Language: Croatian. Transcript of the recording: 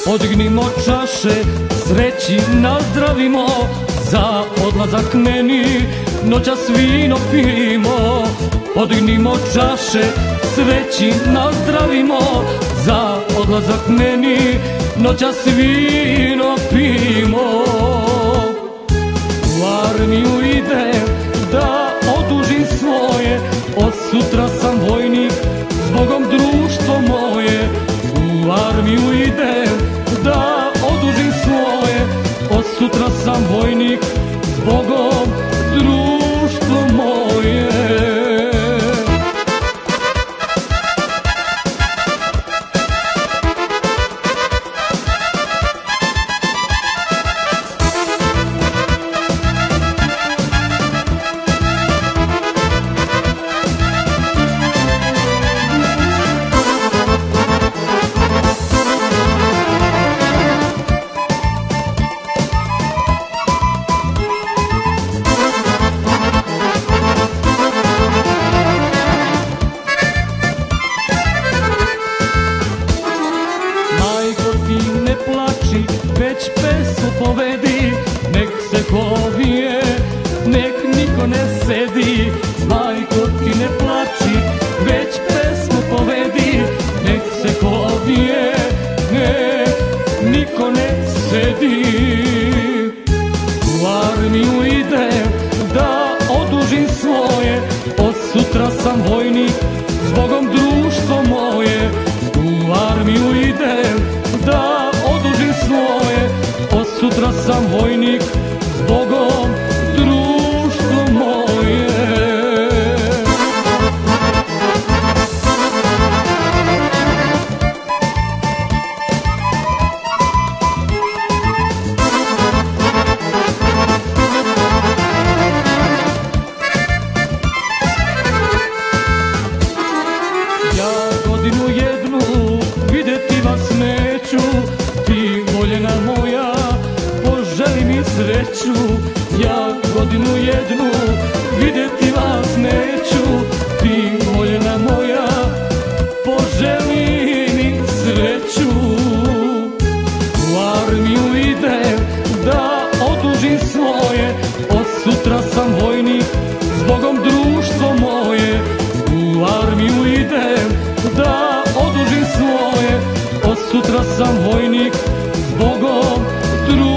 Podignimo čaše, sreći nazdravimo, za odlazak meni noćas vino pijemo. Podignimo čaše, sreći nazdravimo, za odlazak meni noćas vino pijemo. U armiju idem da odužim svoje, od sutra sam vojnik, zbogom društvo moje. U armiju idem da odužim svoje, od sutra sam vojnik, zbogom društvo moje. Već pesmu povedi, nek se ko vije, nek niko ne sedi. Majko ti ne plači, već pesmu povedi, nek se ko vije, nek niko ne sedi. U armiju idem da odužim svoje, od sutra sam vojnik, zbogom društvo moje. U armiju idem da odužim svoje, od sutra sam vojnik, zbogom društvo moje. Ja godinu jednu vidjeti vas neću, ti voljena moja, poželi mi sreću. Ja godinu jednu vidjeti vas neću, ti voljena moja, poželi mi sreću. U armiju idem da odužim svoje, od sutra sam vojnik, zbogom društvo moje. U armiju idem da odužim svoje, od sutra sam vojnik, zbogom društvo moje.